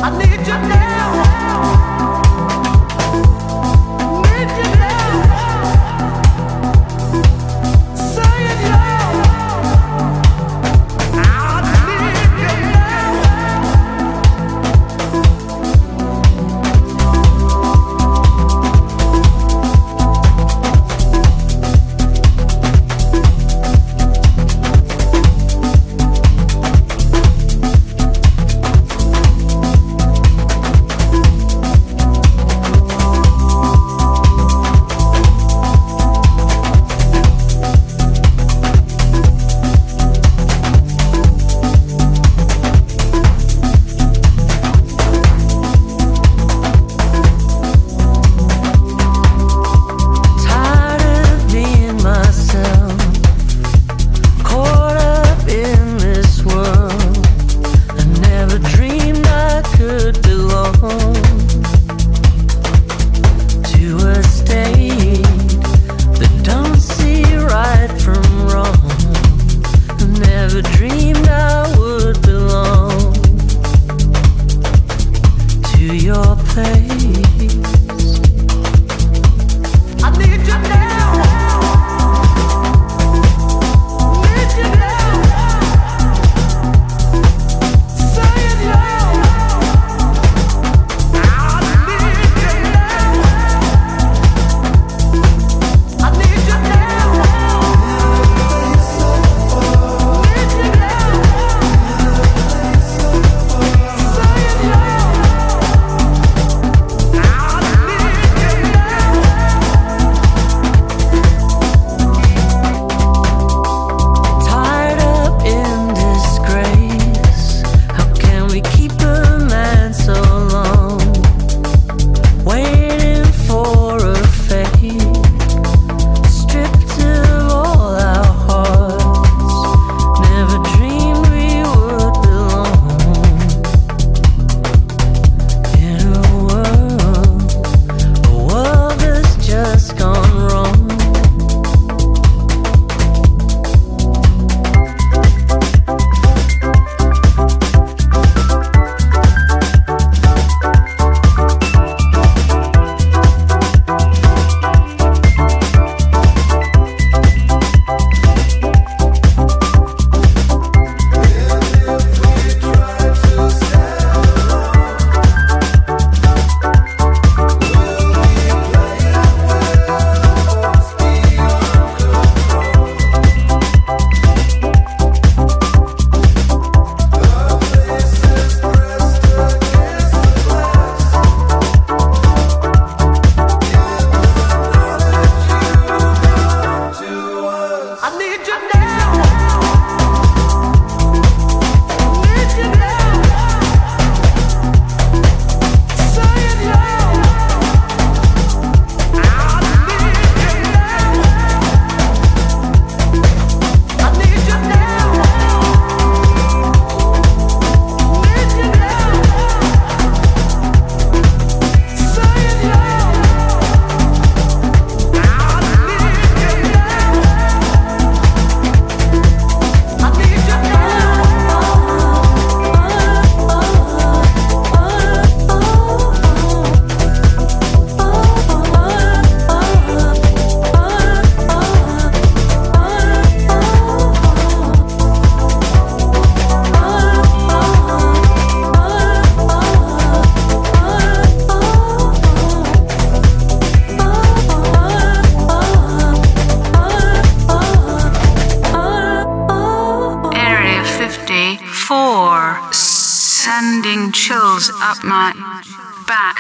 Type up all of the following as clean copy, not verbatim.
sending chills up my back.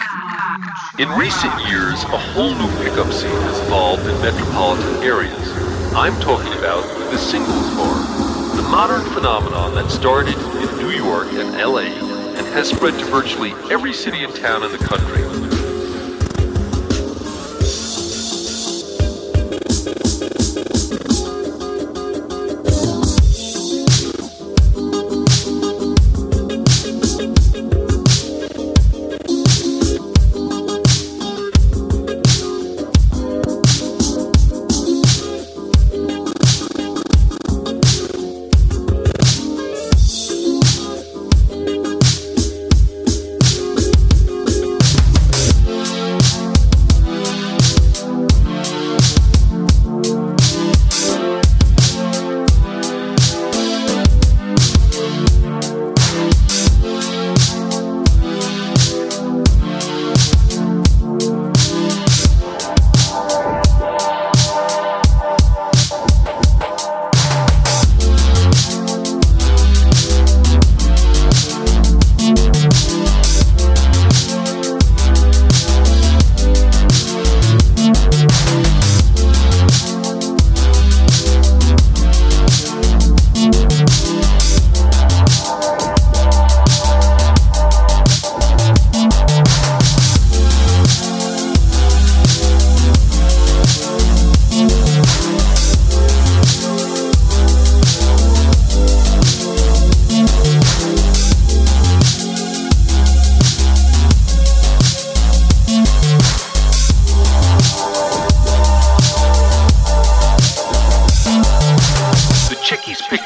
In recent years, a whole new pickup scene has evolved in metropolitan areas. I'm talking about the singles bar, the modern phenomenon that started in New York and LA and has spread to virtually every city and town in the country.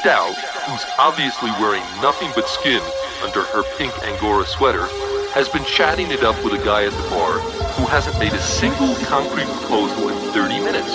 Chow, who's obviously wearing nothing but skin under her pink Angora sweater, has been chatting it up with a guy at the bar who hasn't made a single concrete proposal in 30 minutes.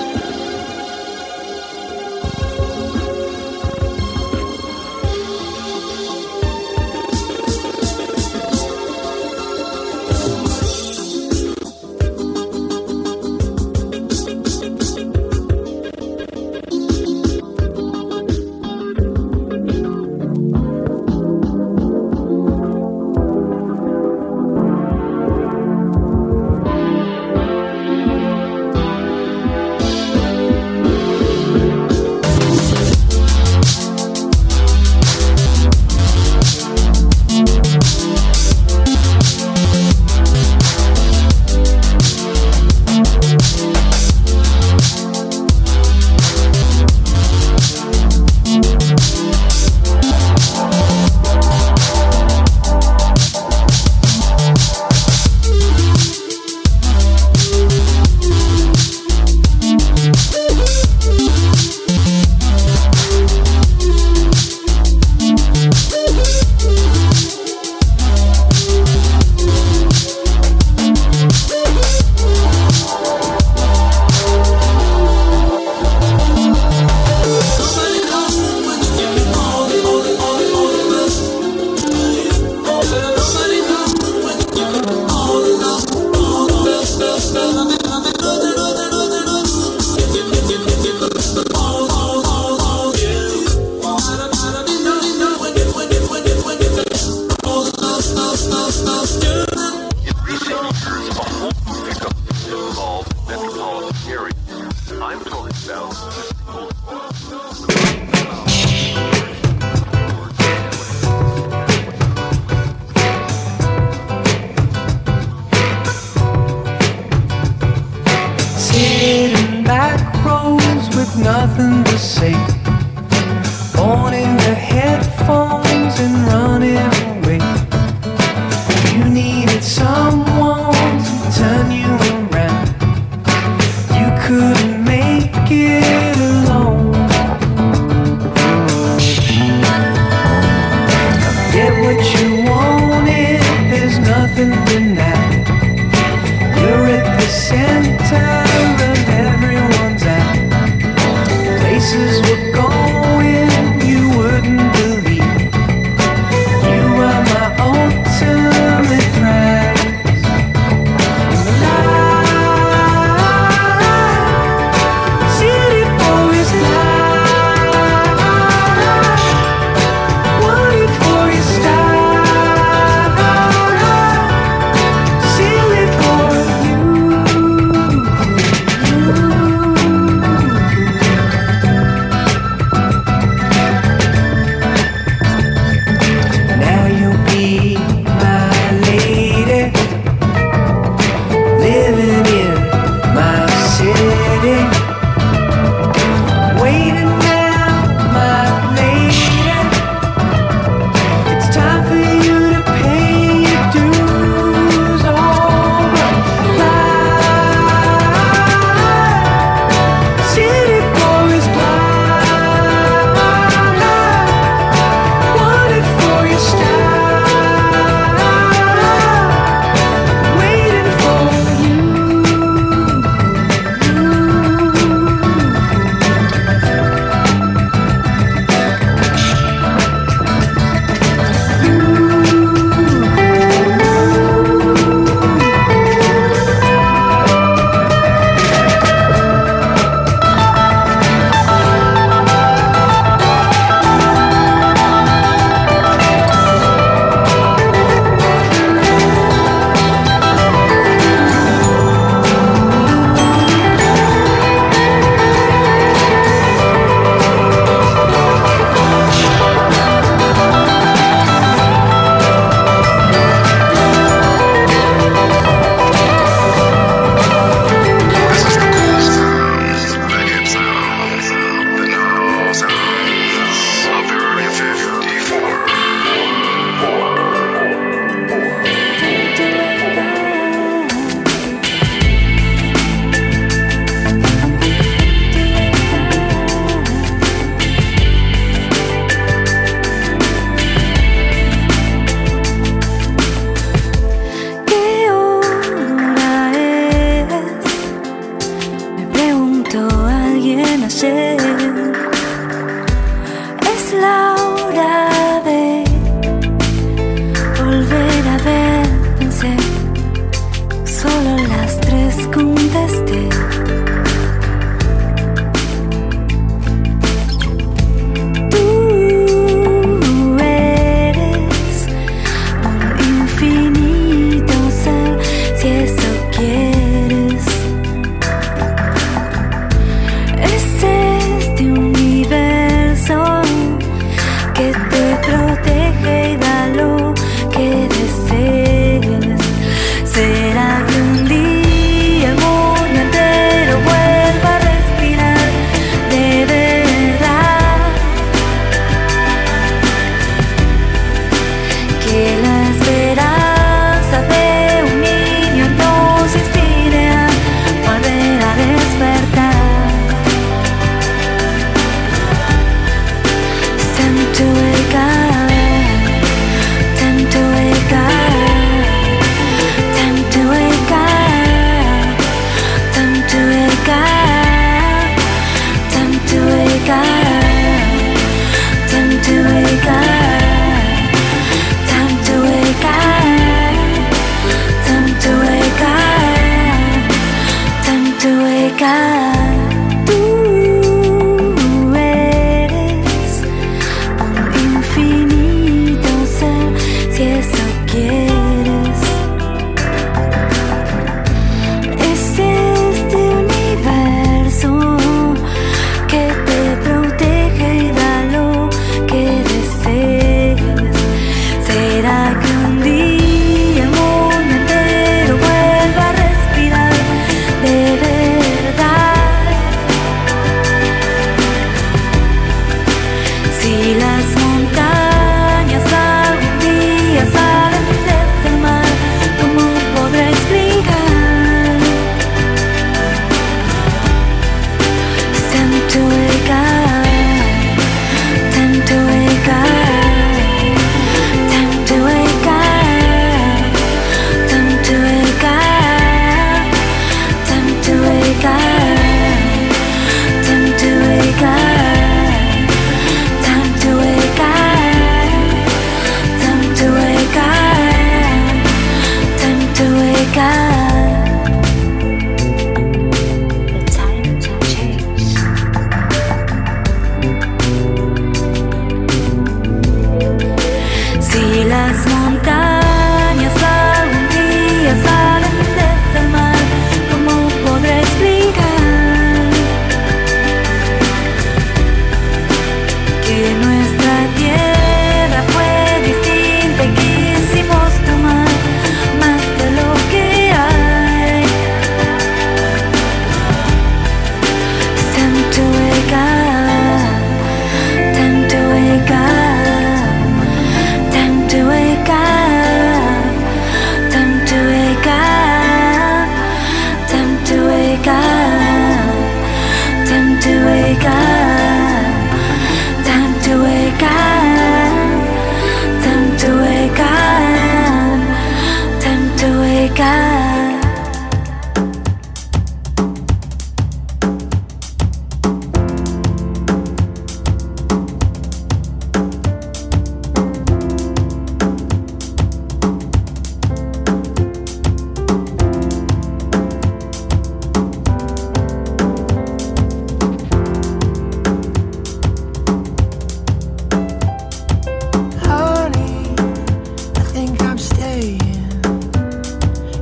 Nothing to say, on in the headphones and running away. You needed someone to turn you around. You couldn't make it alone. Get what you wanted, there's nothing denied. You're at the center of everyone's eye. Places we're going you wouldn't believe. You are my ultimate prize. In the light, city boys light, waiting for your style.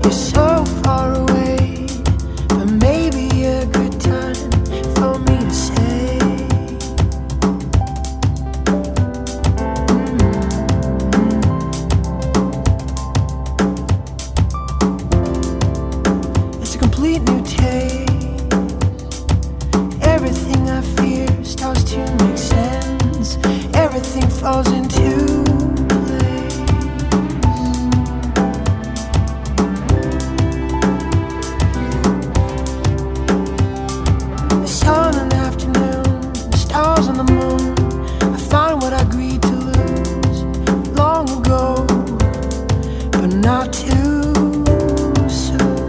You're so far away, but maybe a good time for me to say. It's a complete new taste. Everything I fear starts to make sense. Everything falls into place. The sun in the afternoon, the stars on the moon. I find what I agreed to lose long ago, but not too soon.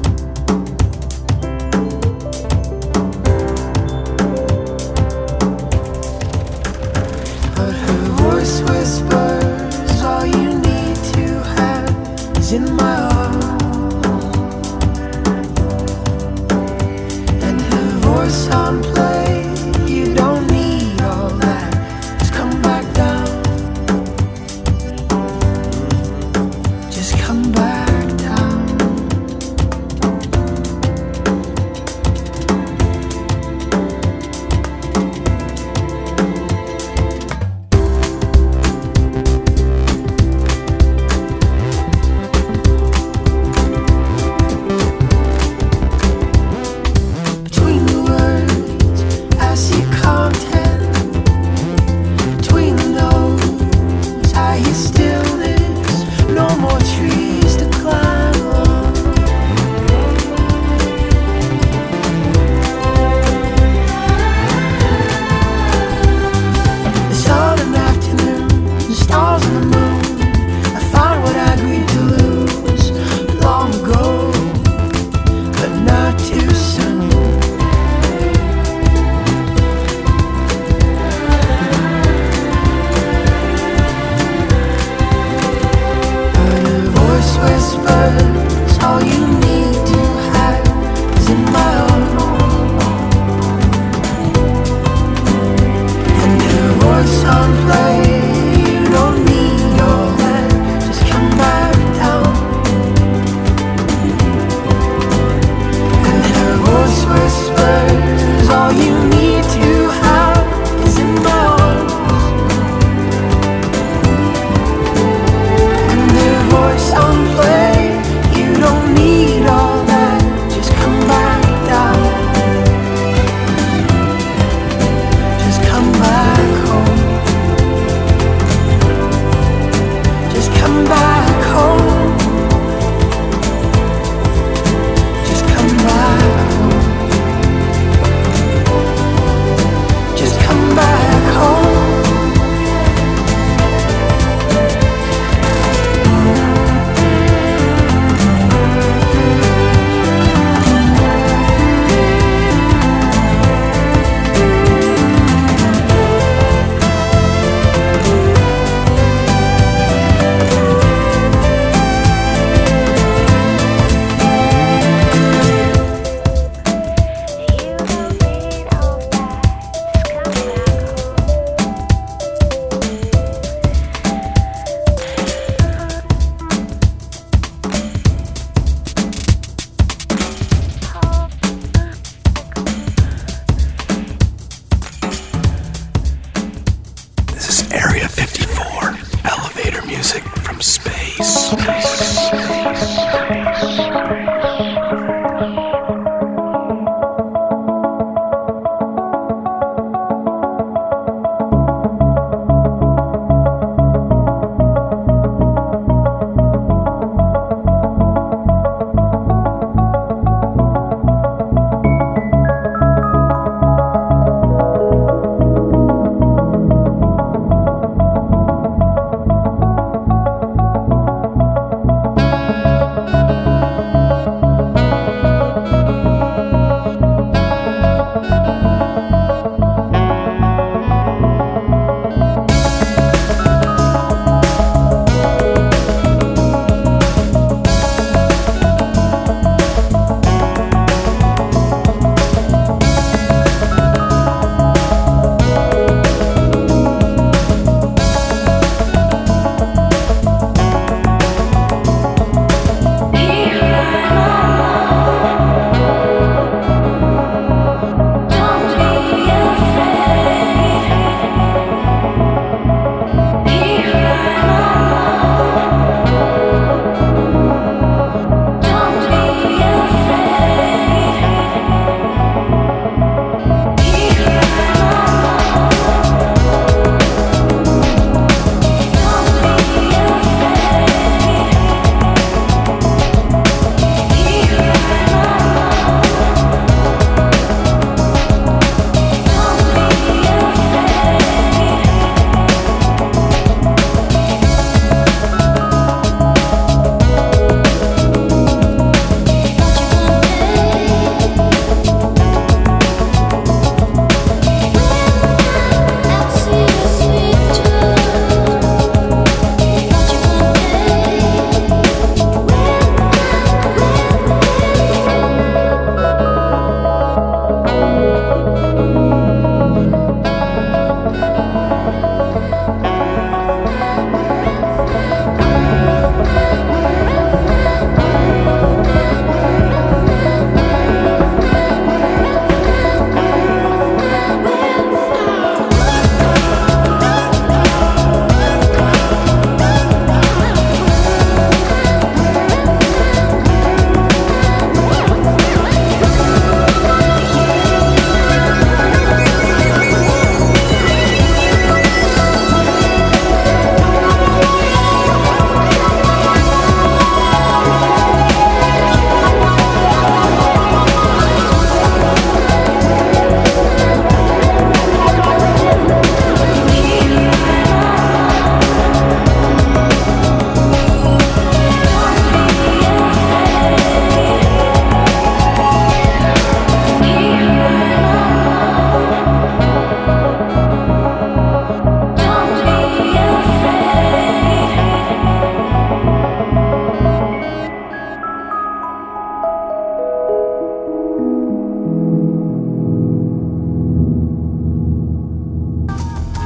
But her voice whispers, all you need to have is in my arms. And her voice on play, you don't need all that. Just come back down. Just come back down.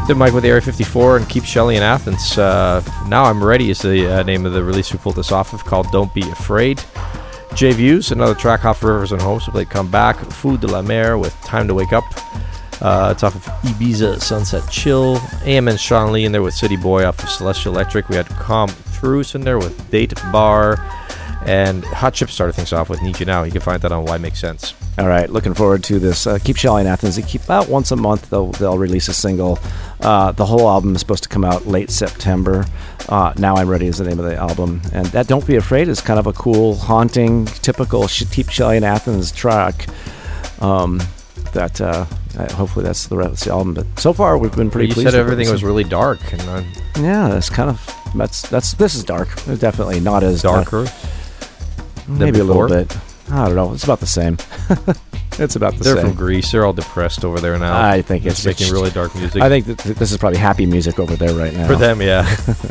Did Mike with Area 54 and Keep Shelley in Athens. Now I'm Ready is the name of the release we pulled this off of, called Don't Be Afraid. J Views, another track off Rivers and Homes, they come back. Food de la Mer with Time to Wake Up. It's off of Ibiza Sunset Chill. AM and Sean Lee in there with City Boy off of Celestial Electric. We had Com Truce in there with Date Bar. And Hot Chip started things off with Need You Now. You can find that on Why Make Sense. All right, looking forward to this. Keep Shelley in Athens. They keep about once a month. They'll release a single. The whole album is supposed to come out late September. Now I'm Ready is the name of the album. And that Don't Be Afraid is kind of a cool, haunting, typical Keep Shelley in Athens track. Hopefully that's the rest of the album. But so far we've been pretty pleased. You said everything was really dark. And yeah, that's kind of this is dark. It's definitely not as darker. Maybe a little bit. I don't know. It's about the same. It's about the same. They're from Greece. They're all depressed over there now. I think it's making really dark music. I think this is probably happy music over there right now. For them, yeah.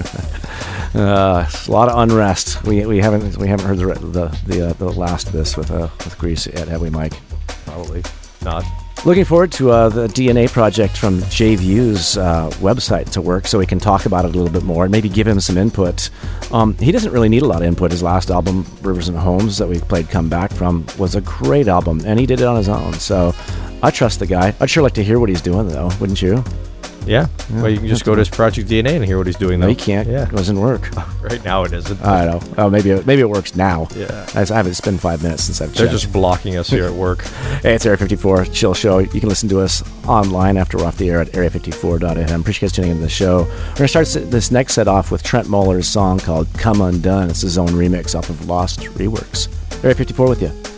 A lot of unrest. We haven't heard the last of this with Greece yet, have we, Mike? Probably not. Looking forward to the DNA project from J View's website to work so we can talk about it a little bit more and maybe give him some input. He doesn't really need a lot of input. His last album, Rivers and Homes, that we played Come Back from, was a great album, and he did it on his own. So I trust the guy. I'd sure like to hear what he's doing, though, wouldn't you? Yeah. Well, you can just go to his Project DNA and hear what he's doing, though. No, you can't. Yeah. It doesn't work. Right now it isn't. I know. Oh, maybe it works now. Yeah. I haven't. It's been 5 minutes since I've checked. They're just blocking us here at work. Hey, it's Area 54 Chill Show. You can listen to us online after we're off the air at area54.fm. Appreciate you guys tuning into the show. We're going to start this next set off with Trent Muller's song called Come Undone. It's his own remix off of Lost Reworks. Area 54 with you.